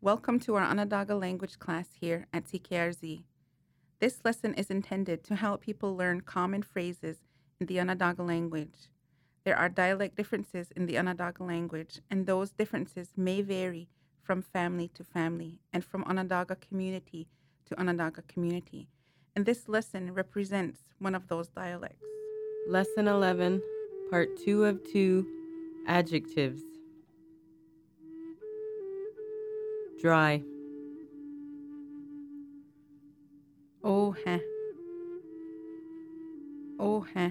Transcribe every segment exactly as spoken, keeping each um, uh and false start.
Welcome to our Onondaga language class here at C K R Z. This lesson is intended to help people learn common phrases in the Onondaga language. There are dialect differences in the Onondaga language, and those differences may vary from family to family and from Onondaga community to Onondaga community. And this lesson represents one of those dialects. Lesson eleven, Part two of two, Adjectives. Dry. Oh, heh. Oh, heh.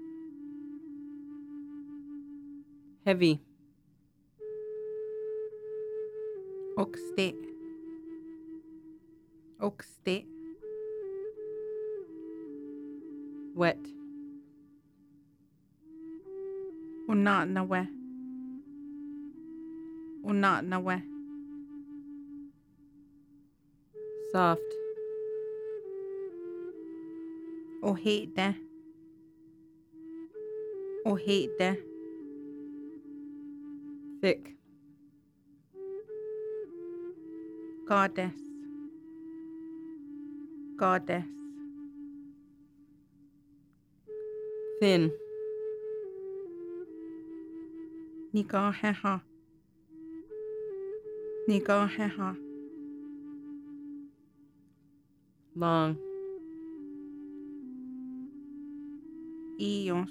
Heavy. Oxte. Oxte. Wet. Unat nawe. Unat nawe. Soft. Oh, hate da. Oh, hate da. Thick. Goddess. Goddess. Thin. Nigaheha. Nigaheha. Long. Ios.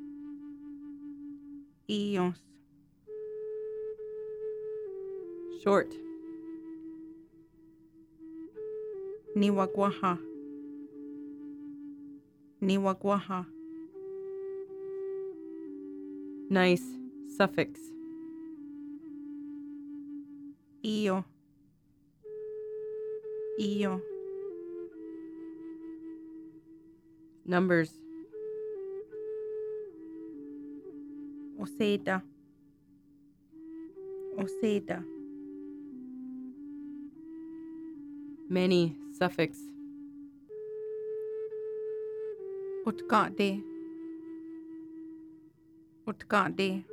Ios. Short. Niwagwaha. Niwagwaha. Nice. Suffix. Iyo. Iyo. Numbers. Oseda. Oseda. Many. Suffix. Utkade. Utkade.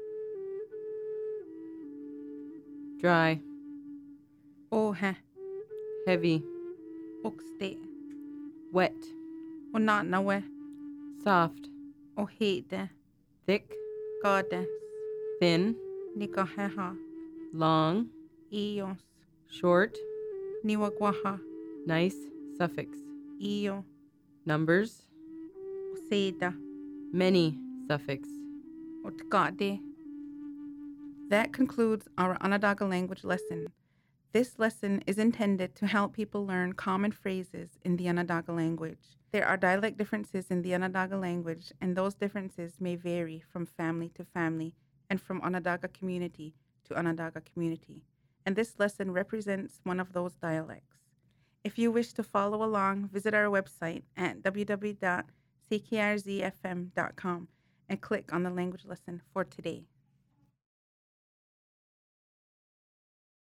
Dry. Ohe. Heavy. Uxte. Wet. Unat nawe. Soft. Ohede. Thick. Goddess. Thin. Nigaheha. Long. Ios. Short. Niwagwaha. Nice. Suffix. Iyo. Numbers. Oseda. Many. Suffix. Utkade. That concludes our Onondaga language lesson. This lesson is intended to help people learn common phrases in the Onondaga language. There are dialect differences in the Onondaga language, and those differences may vary from family to family and from Onondaga community to Onondaga community. And this lesson represents one of those dialects. If you wish to follow along, visit our website at w w w dot c k r z f m dot com and click on the language lesson for today.